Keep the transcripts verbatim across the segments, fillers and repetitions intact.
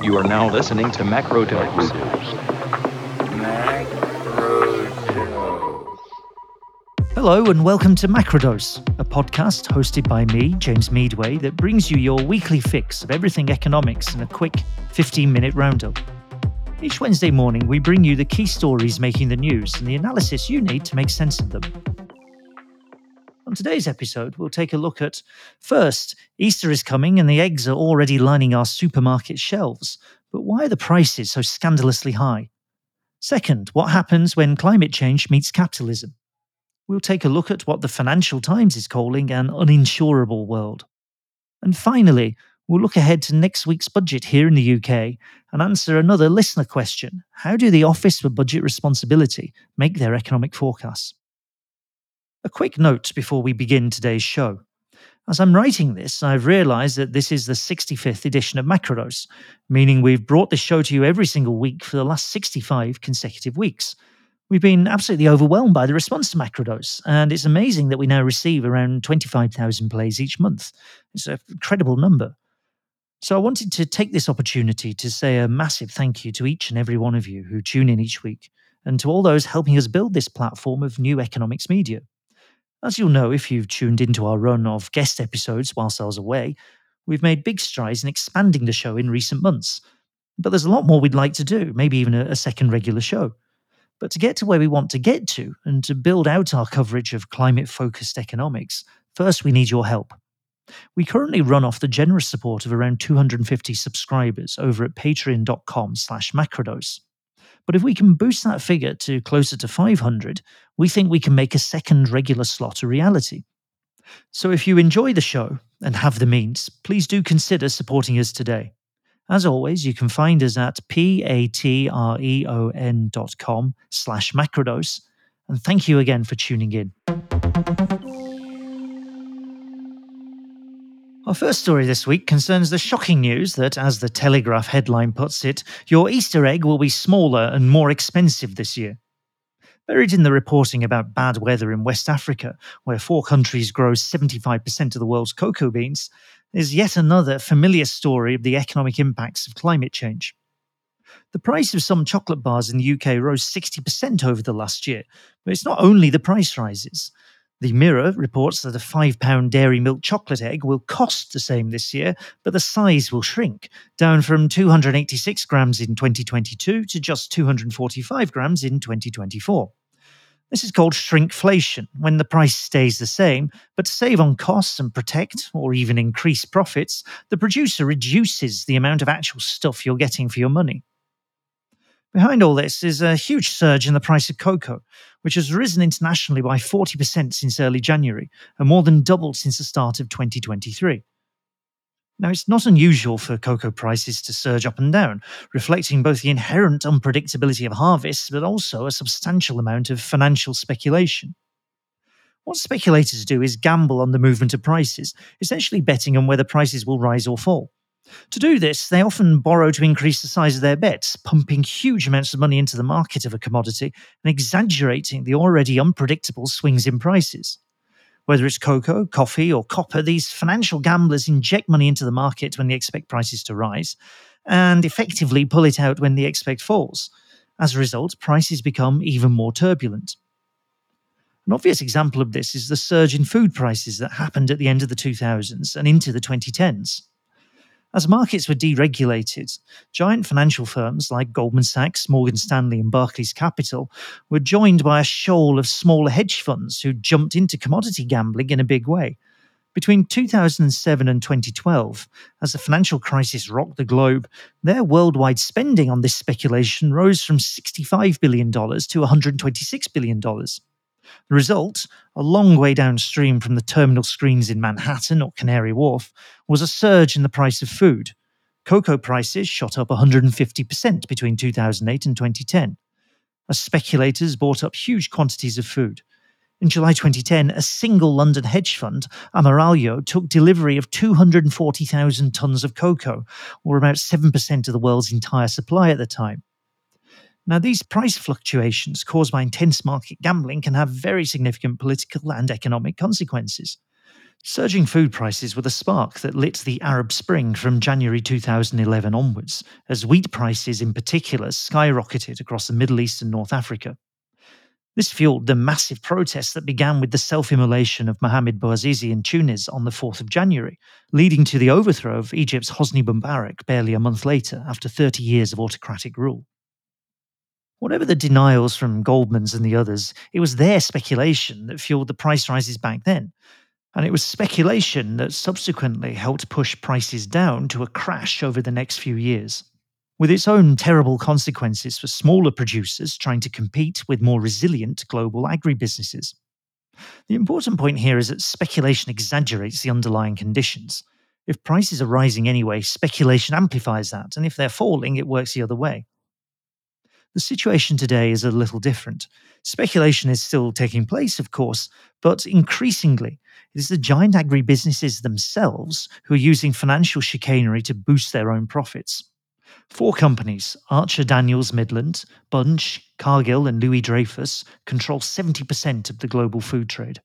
You are now listening to Macrodose. Hello and welcome to Macrodose, a podcast hosted by me, James Meadway, that brings you your weekly fix of everything economics in a quick fifteen-minute roundup. Each Wednesday morning, we bring you the key stories making the news and the analysis you need to make sense of them. On today's episode, we'll take a look at, first, Easter is coming and the eggs are already lining our supermarket shelves, but why are the prices so scandalously high? Second, what happens when climate change meets capitalism? We'll take a look at what the Financial Times is calling an uninsurable world. And finally, we'll look ahead to next week's budget here in the U K and answer another listener question. How do the Office for Budget Responsibility make their economic forecasts? A quick note before we begin today's show. As I'm writing this, I've realised that this is the sixty-fifth edition of Macrodose, meaning we've brought this show to you every single week for the last sixty-five consecutive weeks. We've been absolutely overwhelmed by the response to Macrodose, and it's amazing that we now receive around twenty-five thousand plays each month. It's an incredible number. So I wanted to take this opportunity to say a massive thank you to each and every one of you who tune in each week, and to all those helping us build this platform of new economics media. As you'll know if you've tuned into our run of guest episodes whilst I was away, we've made big strides in expanding the show in recent months. But there's a lot more we'd like to do, maybe even a, a second regular show. But to get to where we want to get to, and to build out our coverage of climate-focused economics, first we need your help. We currently run off the generous support of around two hundred fifty subscribers over at patreon.com slash macrodose. But if we can boost that figure to closer to five hundred, we think we can make a second regular slot a reality. So if you enjoy the show and have the means, please do consider supporting us today. As always, you can find us at patreon.com slash macrodose, and thank you again for tuning in. Our first story this week concerns the shocking news that, as the Telegraph headline puts it, your Easter egg will be smaller and more expensive this year. Buried in the reporting about bad weather in West Africa, where four countries grow seventy-five percent of the world's cocoa beans, is yet another familiar story of the economic impacts of climate change. The price of some chocolate bars in the U K rose sixty percent over the last year, but it's not only the price rises. The Mirror reports that a five pound dairy milk chocolate egg will cost the same this year, but the size will shrink, down from two hundred eighty-six grams in twenty twenty-two to just two hundred forty-five grams in twenty twenty-four. This is called shrinkflation, when the price stays the same, but to save on costs and protect, or even increase profits, the producer reduces the amount of actual stuff you're getting for your money. Behind all this is a huge surge in the price of cocoa, which has risen internationally by forty percent since early January, and more than doubled since the start of twenty twenty-three. Now, it's not unusual for cocoa prices to surge up and down, reflecting both the inherent unpredictability of harvests, but also a substantial amount of financial speculation. What speculators do is gamble on the movement of prices, essentially betting on whether prices will rise or fall. To do this, they often borrow to increase the size of their bets, pumping huge amounts of money into the market of a commodity and exaggerating the already unpredictable swings in prices. Whether it's cocoa, coffee, or copper, these financial gamblers inject money into the market when they expect prices to rise, and effectively pull it out when they expect falls. As a result, prices become even more turbulent. An obvious example of this is the surge in food prices that happened at the end of the two thousands and into the twenty tens. As markets were deregulated, giant financial firms like Goldman Sachs, Morgan Stanley, and Barclays Capital were joined by a shoal of smaller hedge funds who jumped into commodity gambling in a big way. Between two thousand seven and twenty twelve, as the financial crisis rocked the globe, their worldwide spending on this speculation rose from sixty-five billion dollars to one hundred twenty-six billion dollars. The result, a long way downstream from the terminal screens in Manhattan or Canary Wharf, was a surge in the price of food. Cocoa prices shot up one hundred fifty percent between two thousand eight and twenty ten, as speculators bought up huge quantities of food. In July twenty ten, a single London hedge fund, Amaralio, took delivery of two hundred forty thousand tons of cocoa, or about seven percent of the world's entire supply at the time. Now, these price fluctuations caused by intense market gambling can have very significant political and economic consequences. Surging food prices were the spark that lit the Arab Spring from January two thousand eleven onwards, as wheat prices in particular skyrocketed across the Middle East and North Africa. This fueled the massive protests that began with the self-immolation of Mohamed Bouazizi in Tunis on the fourth of January, leading to the overthrow of Egypt's Hosni Mubarak barely a month later after thirty years of autocratic rule. Whatever the denials from Goldman's and the others, it was their speculation that fueled the price rises back then. And it was speculation that subsequently helped push prices down to a crash over the next few years, with its own terrible consequences for smaller producers trying to compete with more resilient global agribusinesses. The important point here is that speculation exaggerates the underlying conditions. If prices are rising anyway, speculation amplifies that, and if they're falling, it works the other way. The situation today is a little different. Speculation is still taking place, of course, but increasingly, it is the giant agribusinesses themselves who are using financial chicanery to boost their own profits. Four companies, Archer Daniels Midland, Bunge, Cargill, and Louis Dreyfus, control seventy percent of the global food trade.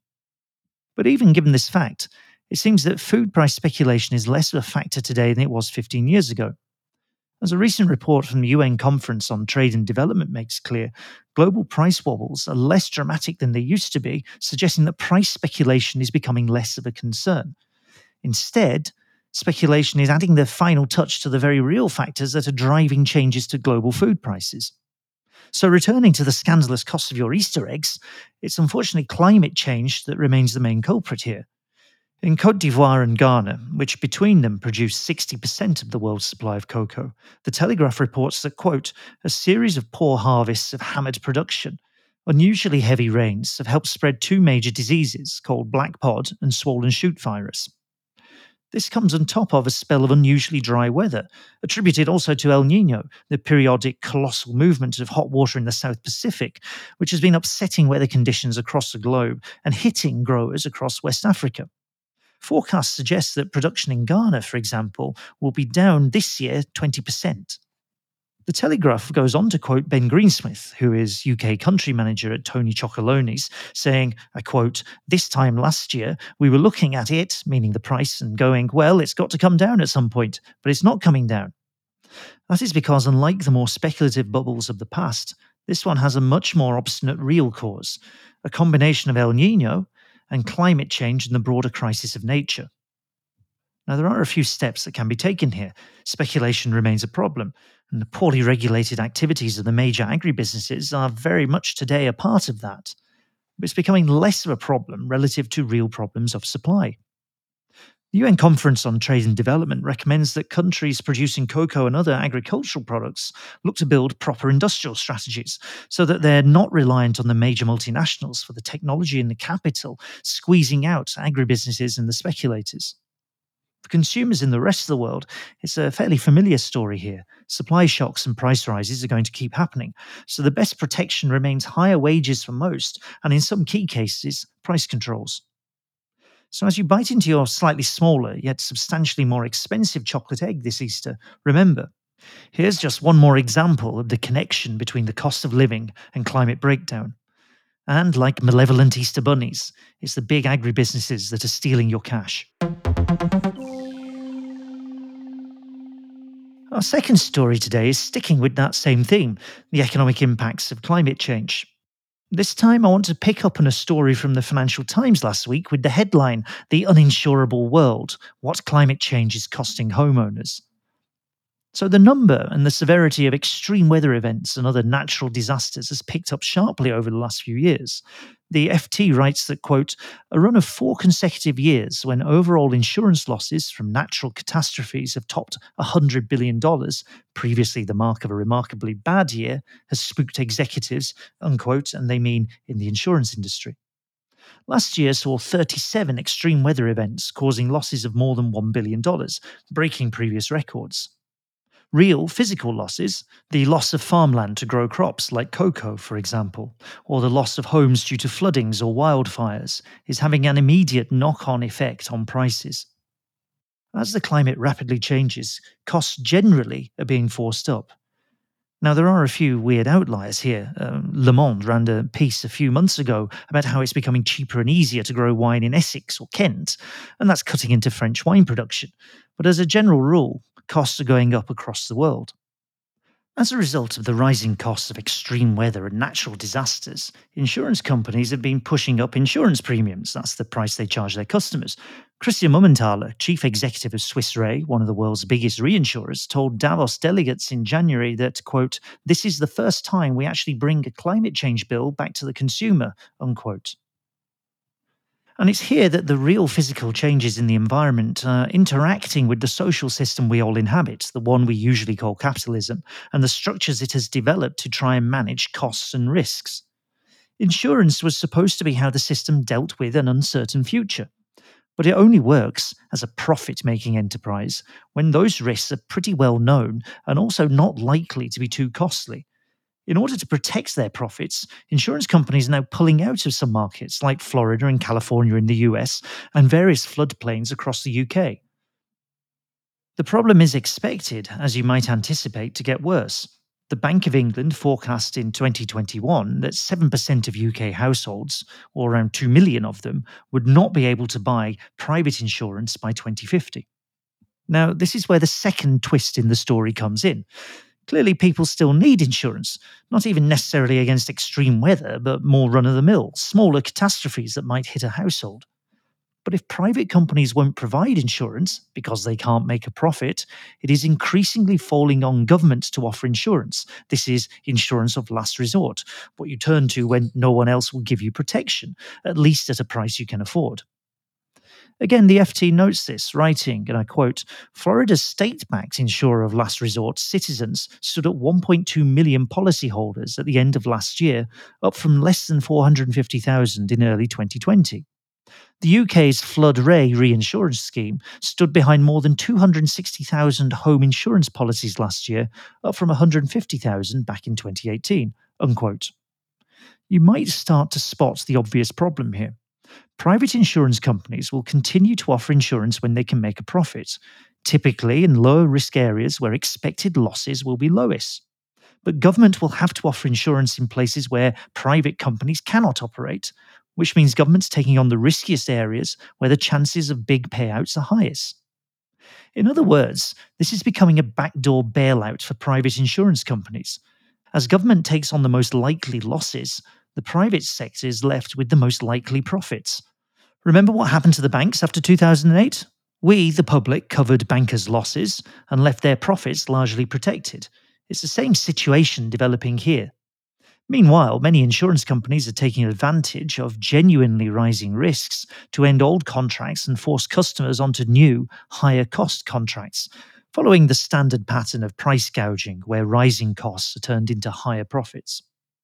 But even given this fact, it seems that food price speculation is less of a factor today than it was fifteen years ago. As a recent report from the U N Conference on Trade and Development makes clear, global price wobbles are less dramatic than they used to be, suggesting that price speculation is becoming less of a concern. Instead, speculation is adding the final touch to the very real factors that are driving changes to global food prices. So returning to the scandalous cost of your Easter eggs, it's unfortunately climate change that remains the main culprit here. In Côte d'Ivoire and Ghana, which between them produce sixty percent of the world's supply of cocoa, the Telegraph reports that, quote, a series of poor harvests have hammered production. Unusually heavy rains have helped spread two major diseases called black pod and swollen shoot virus. This comes on top of a spell of unusually dry weather, attributed also to El Niño, the periodic colossal movement of hot water in the South Pacific, which has been upsetting weather conditions across the globe and hitting growers across West Africa. Forecasts suggest that production in Ghana, for example, will be down this year twenty percent. The Telegraph goes on to quote Ben Greensmith, who is U K country manager at Tony Chocolonely's, saying, I quote, this time last year, we were looking at it, meaning the price, and going, well, it's got to come down at some point, but it's not coming down. That is because, unlike the more speculative bubbles of the past, this one has a much more obstinate real cause, a combination of El Niño and climate change and the broader crisis of nature. Now, there are a few steps that can be taken here. Speculation remains a problem, and the poorly regulated activities of the major agribusinesses are very much today a part of that. But it's becoming less of a problem relative to real problems of supply. The U N Conference on Trade and Development recommends that countries producing cocoa and other agricultural products look to build proper industrial strategies so that they're not reliant on the major multinationals for the technology and the capital, squeezing out agribusinesses and the speculators. For consumers in the rest of the world, it's a fairly familiar story here. Supply shocks and price rises are going to keep happening, so the best protection remains higher wages for most, and in some key cases, price controls. So as you bite into your slightly smaller, yet substantially more expensive chocolate egg this Easter, remember, here's just one more example of the connection between the cost of living and climate breakdown. And like malevolent Easter bunnies, it's the big agribusinesses that are stealing your cash. Our second story today is sticking with that same theme, the economic impacts of climate change. This time I want to pick up on a story from the Financial Times last week with the headline, The Uninsurable World, What Climate Change is Costing Homeowners. So the number and the severity of extreme weather events and other natural disasters has picked up sharply over the last few years. The F T writes that, quote, a run of four consecutive years when overall insurance losses from natural catastrophes have topped one hundred billion dollars, previously the mark of a remarkably bad year, has spooked executives, unquote, and they mean in the insurance industry. Last year saw thirty-seven extreme weather events causing losses of more than one billion dollars, breaking previous records. Real physical losses, the loss of farmland to grow crops like cocoa, for example, or the loss of homes due to floodings or wildfires, is having an immediate knock-on effect on prices. As the climate rapidly changes, costs generally are being forced up. Now, there are a few weird outliers here. Um, Le Monde ran a piece a few months ago about how it's becoming cheaper and easier to grow wine in Essex or Kent, and that's cutting into French wine production. But as a general rule, costs are going up across the world. As a result of the rising costs of extreme weather and natural disasters, insurance companies have been pushing up insurance premiums. That's the price they charge their customers. Christian Mumenthaler, chief executive of Swiss Re, one of the world's biggest reinsurers, told Davos delegates in January that, quote, "This is the first time we actually bring a climate change bill back to the consumer," unquote. And it's here that the real physical changes in the environment are interacting with the social system we all inhabit, the one we usually call capitalism, and the structures it has developed to try and manage costs and risks. Insurance was supposed to be how the system dealt with an uncertain future. But it only works as a profit making enterprise when those risks are pretty well known and also not likely to be too costly. In order to protect their profits, insurance companies are now pulling out of some markets like Florida and California in the U S and various floodplains across the U K. The problem is expected, as you might anticipate, to get worse. The Bank of England forecast in twenty twenty-one that seven percent of U K households, or around two million of them, would not be able to buy private insurance by twenty fifty. Now, this is where the second twist in the story comes in. Clearly, people still need insurance, not even necessarily against extreme weather, but more run of the mill, smaller catastrophes that might hit a household. But if private companies won't provide insurance because they can't make a profit, it is increasingly falling on governments to offer insurance. This is insurance of last resort, what you turn to when no one else will give you protection, at least at a price you can afford. Again, the F T notes this, writing, and I quote, "Florida's state-backed insurer of last resort, Citizens, stood at one point two million policyholders at the end of last year, up from less than four hundred fifty thousand in early twenty twenty. The U K's Flood Re reinsurance scheme stood behind more than two hundred sixty thousand home insurance policies last year, up from one hundred fifty thousand back in twenty eighteen, unquote. You might start to spot the obvious problem here. Private insurance companies will continue to offer insurance when they can make a profit, typically in lower risk areas where expected losses will be lowest. But government will have to offer insurance in places where private companies cannot operate, which means government's taking on the riskiest areas where the chances of big payouts are highest. In other words, this is becoming a backdoor bailout for private insurance companies. As government takes on the most likely losses, the private sector is left with the most likely profits. Remember what happened to the banks after two thousand eight? We, the public, covered bankers' losses and left their profits largely protected. It's the same situation developing here. Meanwhile, many insurance companies are taking advantage of genuinely rising risks to end old contracts and force customers onto new, higher cost contracts, following the standard pattern of price gouging where rising costs are turned into higher profits.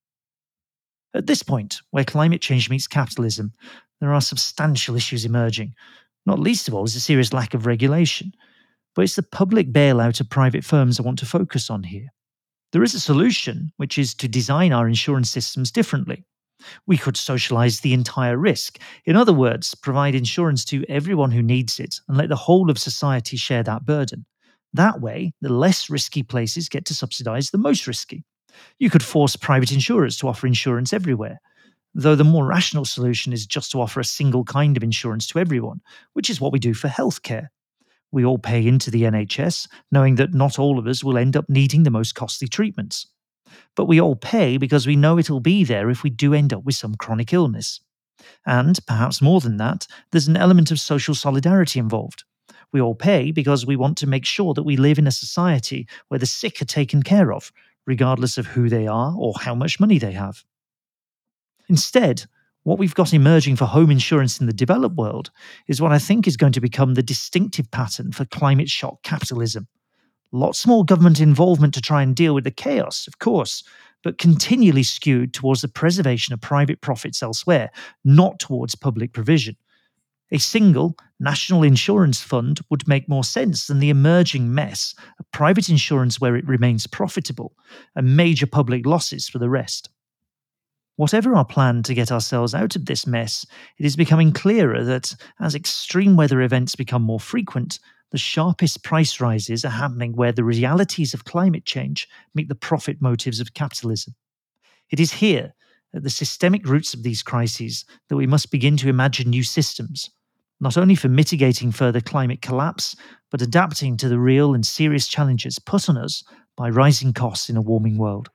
At this point, where climate change meets capitalism, there are substantial issues emerging. Not least of all is a serious lack of regulation. But it's the public bailout of private firms I want to focus on here. There is a solution, which is to design our insurance systems differently. We could socialize the entire risk. In other words, provide insurance to everyone who needs it and let the whole of society share that burden. That way, the less risky places get to subsidize the most risky. You could force private insurers to offer insurance everywhere, though the more rational solution is just to offer a single kind of insurance to everyone, which is what we do for healthcare. We all pay into the N H S, knowing that not all of us will end up needing the most costly treatments. But we all pay because we know it'll be there if we do end up with some chronic illness. And, perhaps more than that, there's an element of social solidarity involved. We all pay because we want to make sure that we live in a society where the sick are taken care of, regardless of who they are or how much money they have. Instead, what we've got emerging for home insurance in the developed world is what I think is going to become the distinctive pattern for climate shock capitalism. Lots more government involvement to try and deal with the chaos, of course, but continually skewed towards the preservation of private profits elsewhere, not towards public provision. A single national insurance fund would make more sense than the emerging mess of private insurance where it remains profitable and major public losses for the rest. Whatever our plan to get ourselves out of this mess, it is becoming clearer that as extreme weather events become more frequent, The sharpest price rises are happening where the realities of climate change meet the profit motives of capitalism. It is here, at the systemic roots of these crises, that we must begin to imagine new systems, not only for mitigating further climate collapse, but adapting to the real and serious challenges put on us by rising costs in a warming world.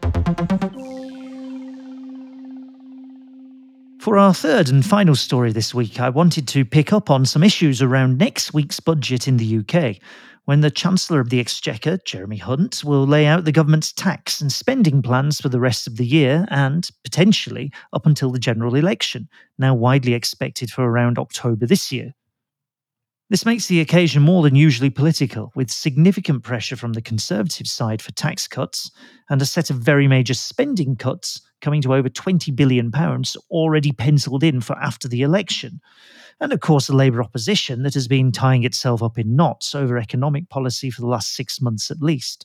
For our third and final story this week, I wanted to pick up on some issues around next week's budget in the U K, when the Chancellor of the Exchequer, Jeremy Hunt, will lay out the government's tax and spending plans for the rest of the year and, potentially, up until the general election, now widely expected for around October this year. This makes the occasion more than usually political, with significant pressure from the Conservative side for tax cuts and a set of very major spending cuts coming to over twenty billion pounds already penciled in for after the election. And of course, the Labour opposition that has been tying itself up in knots over economic policy for the last six months at least.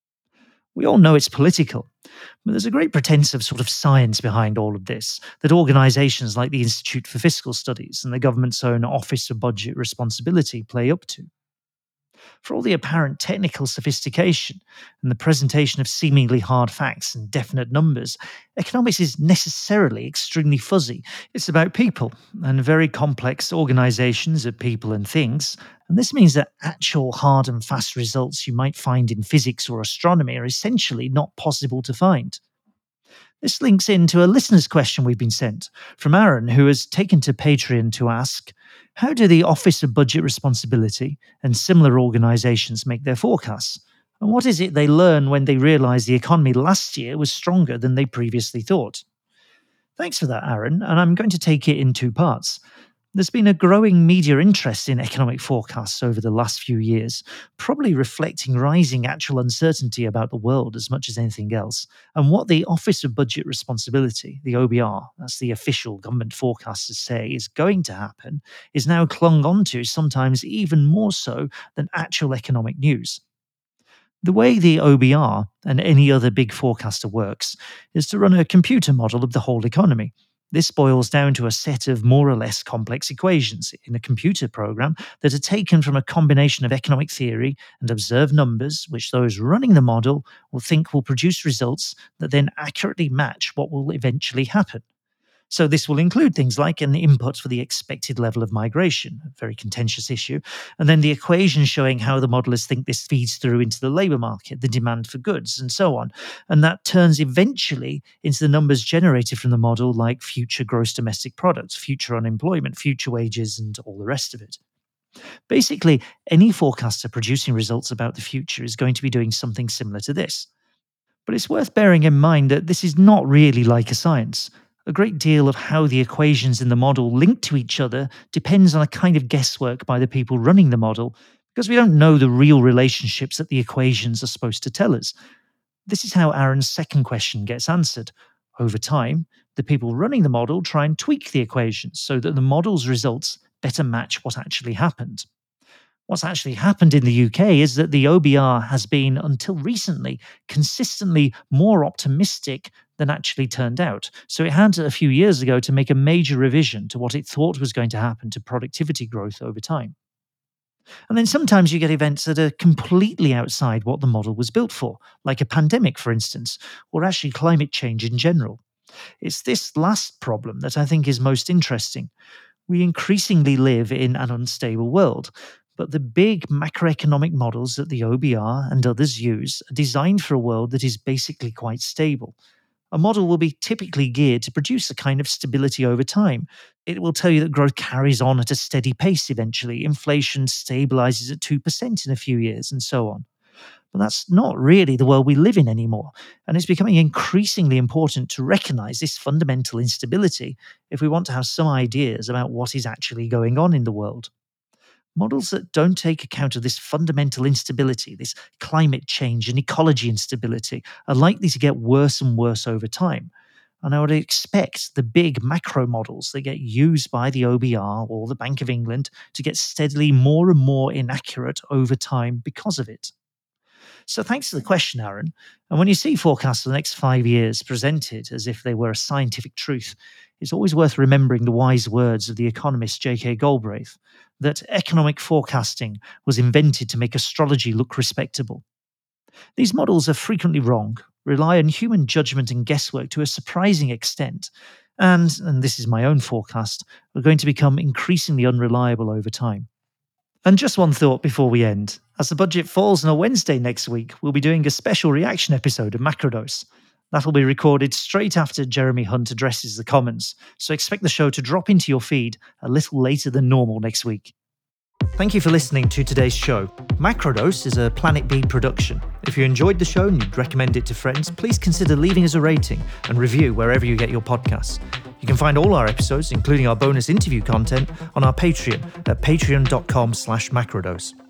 We all know it's political, but there's a great pretense of sort of science behind all of this that organisations like the Institute for Fiscal Studies and the government's own Office of Budget Responsibility play up to. For all the apparent technical sophistication and the presentation of seemingly hard facts and definite numbers, economics is necessarily extremely fuzzy. It's about people and very complex organisations of people and things, and this means that actual hard and fast results you might find in physics or astronomy are essentially not possible to find. This links into a listener's question we've been sent from Aaron, who has taken to Patreon to ask, how do the Office of Budget Responsibility and similar organisations make their forecasts? And what is it they learn when they realise the economy last year was stronger than they previously thought? Thanks for that, Aaron, and I'm going to take it in two parts. There's been a growing media interest in economic forecasts over the last few years, probably reflecting rising actual uncertainty about the world as much as anything else. And what the Office of Budget Responsibility, the O B R, that's the official government forecasters say is going to happen, is now clung onto, sometimes even more so than actual economic news. The way the O B R and any other big forecaster works is to run a computer model of the whole economy. This boils down to a set of more or less complex equations in a computer program that are taken from a combination of economic theory and observed numbers, which those running the model will think will produce results that then accurately match what will eventually happen. So this will include things like an input for the expected level of migration, a very contentious issue, and then the equation showing how the modelers think this feeds through into the labour market, the demand for goods, and so on. And that turns eventually into the numbers generated from the model, like future gross domestic product, future unemployment, future wages, and all the rest of it. Basically, any forecaster producing results about the future is going to be doing something similar to this. But it's worth bearing in mind that this is not really like a science. A great deal of how the equations in the model link to each other depends on a kind of guesswork by the people running the model, because we don't know the real relationships that the equations are supposed to tell us. This is how Aaron's second question gets answered. Over time, the people running the model try and tweak the equations so that the model's results better match what actually happened. What's actually happened in the U K is that the O B R has been, until recently, consistently more optimistic than actually turned out. So it had a few years ago to make a major revision to what it thought was going to happen to productivity growth over time. And then sometimes you get events that are completely outside what the model was built for, like a pandemic, for instance, or actually climate change in general. It's this last problem that I think is most interesting. We increasingly live in an unstable world, but the big macroeconomic models that the O B R and others use are designed for a world that is basically quite stable. A model will be typically geared to produce a kind of stability over time. It will tell you that growth carries on at a steady pace eventually, inflation stabilizes at two percent in a few years, and so on. But that's not really the world we live in anymore, and it's becoming increasingly important to recognize this fundamental instability if we want to have some ideas about what is actually going on in the world. Models that don't take account of this fundamental instability, this climate change and ecology instability, are likely to get worse and worse over time. And I would expect the big macro models that get used by the O B R or the Bank of England to get steadily more and more inaccurate over time because of it. So thanks for the question, Aaron. And when you see forecasts for the next five years presented as if they were a scientific truth, it's always worth remembering the wise words of the economist J K Galbraith, that economic forecasting was invented to make astrology look respectable. These models are frequently wrong, rely on human judgment and guesswork to a surprising extent, and, and this is my own forecast, are going to become increasingly unreliable over time. And just one thought before we end. As the budget falls on a Wednesday next week, we'll be doing a special reaction episode of Macrodose. That'll be recorded straight after Jeremy Hunt addresses the Commons, so expect the show to drop into your feed a little later than normal next week. Thank you for listening to today's show. Macrodose is a Planet B production. If you enjoyed the show and you'd recommend it to friends, please consider leaving us a rating and review wherever you get your podcasts. You can find all our episodes, including our bonus interview content, on our Patreon at patreon.com slash macrodose.